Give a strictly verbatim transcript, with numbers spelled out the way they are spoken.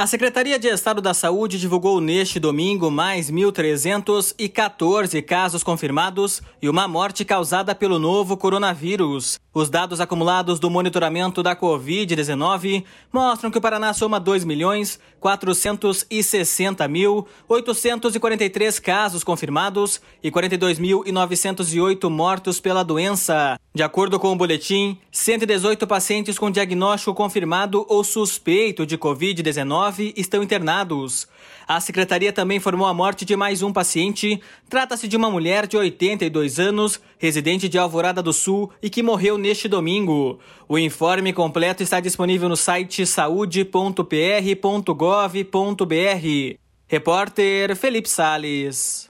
A Secretaria de Estado da Saúde divulgou neste domingo mais mil trezentos e quatorze casos confirmados e uma morte causada pelo novo coronavírus. Os dados acumulados do monitoramento da covid dezenove mostram que o Paraná soma dois milhões quatrocentos e sessenta mil oitocentos e quarenta e três casos confirmados e quarenta e dois mil novecentos e oito mortos pela doença. De acordo com o boletim, cento e dezoito pacientes com diagnóstico confirmado ou suspeito de covid dezenove estão internados. A secretaria também informou a morte de mais um paciente. Trata-se de uma mulher de oitenta e dois anos, residente de Alvorada do Sul e que morreu neste domingo. O informe completo está disponível no site saúde ponto p r ponto gov ponto b r. Repórter Felipe Sales.